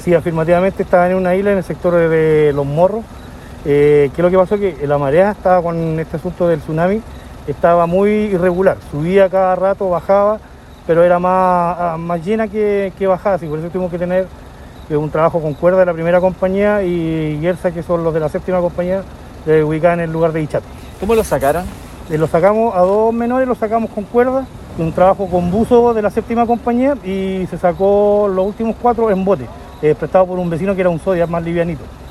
Sí, afirmativamente estaban en una isla en el sector de Los Morros. ¿Qué es lo que pasó? Que la marea estaba con este asunto del tsunami, estaba muy irregular, subía cada rato, bajaba, pero era más llena que bajada, así por eso tuvimos que tener un trabajo con cuerda de la primera compañía y Gersa, que son los de la séptima compañía, ubicada en el lugar de Ichat. ¿Cómo lo sacaron? Lo sacamos a 2 menores, los sacamos con cuerda, un trabajo con buzo de la séptima compañía y se sacó los últimos 4 en bote, prestado por un vecino que era un Zodiac más livianito.